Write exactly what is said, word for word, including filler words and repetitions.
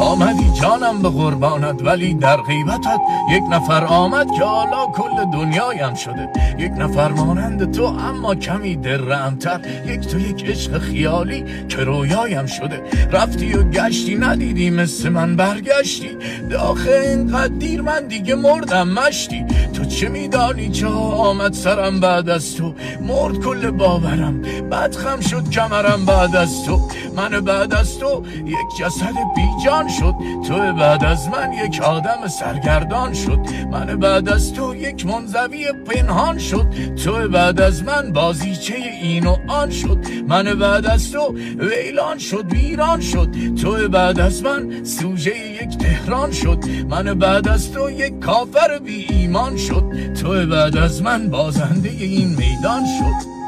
آمدی جانم به قربانت، ولی در غیبتت یک نفر آمد که حالا کل دنیایم شده. یک نفر مانند تو اما کمی درهم‌تر، یک تو یک عشق خیالی که رویایم شده. رفتی و گشتی ندیدی مثل من برگشتی، داخل اینقدر دیر من دیگه مردم مشتی. تو چه میدانی چه آمد سرم بعد از تو، مرد کل باورم بدخم شد کمرم بعد از تو. من بعد از تو یک جسد بیجان شد، تو بعد از من یک آدم سرگردان شد. من بعد از تو یک منزوی پنهان شد، تو بعد از من بازیچه این و آن شد. من بعد از تو ویلان شد ویران شد، تو بعد از من سوژه یک تهران شد. من بعد از تو یک کافر بی ایمان شد، تو بعد از من بازنده این میدان شد.